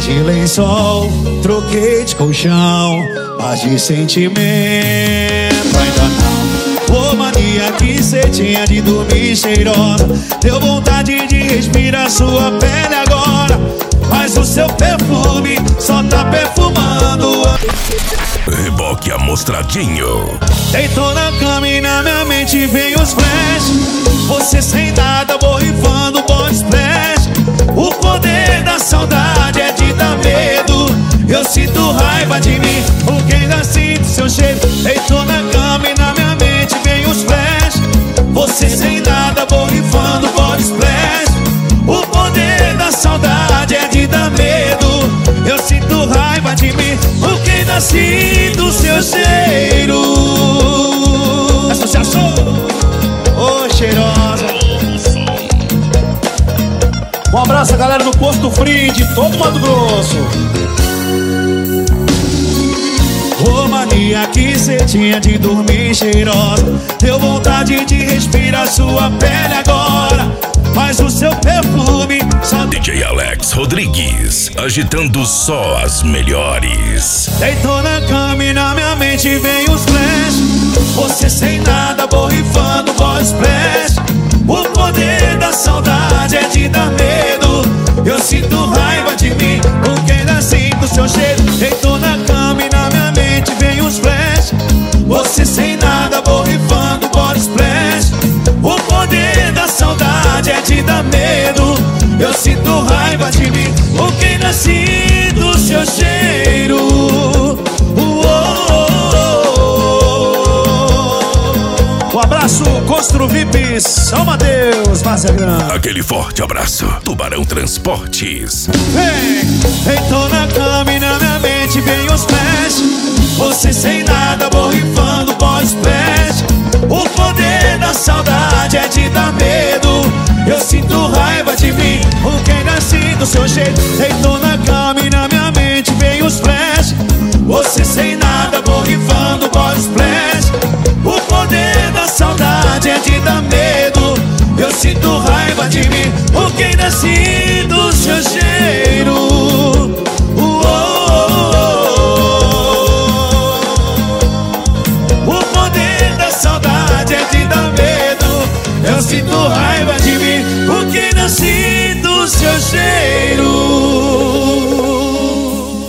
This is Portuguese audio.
de lençol, troquei de colchão, mas de sentimento ainda não. Ô mania que cê tinha de dormir cheirosa, deu vontade de respirar sua pele agora, mas o seu perfume só tá perfumando. Reboque amostradinho. Deitou na cama e na minha mente vem os flash. Você sem nada, borrifando body splash. O poder da saudade é de dar medo. Eu sinto raiva de mim, porque ainda sinto seu cheiro. Deitou na cama e na minha mente vem os flash. Você sem nada, borrifando body splash. O poder da saudade é de dar medo. Eu sinto raiva de mim, porque ainda sinto seu cheiro. Essa você achou? Ô, cheirosa. Um abraço a galera do Posto Frio de todo Mato Grosso. Ô mania que cê tinha de dormir cheirosa, deu vontade de respirar sua pele agora, mas o seu perfume só... DJ Alex Rodrigues, agitando só as melhores. Deitou na cama e na minha mente vem os flash. Você sem nada, borrifando body splash. O poder da saudade é de dar medo. Eu sinto raiva de mim, porque ainda sinto seu cheiro. Deitou na cama e na minha mente vem os flash. Você sem nada, borrifando body splash. O poder da saudade é de dar medo. Eu sinto raiva de mim, porque ainda sinto seu cheiro. Um abraço, Constru VIP, São Mateus, Várzea Grande. Aquele forte abraço, Tubarão Transportes. Vem, deitou na cama e na minha mente vem os flash. Você sem nada, borrifando body splash. O poder da saudade é de dar medo. Eu sinto raiva de mim, porque ainda sinto seu jeito. Deitou na cama e na minha mente vem os flash. Você sem nada, borrifando body splash. O poder da saudade é de dar medo. Eu sinto raiva de mim, porque ainda sinto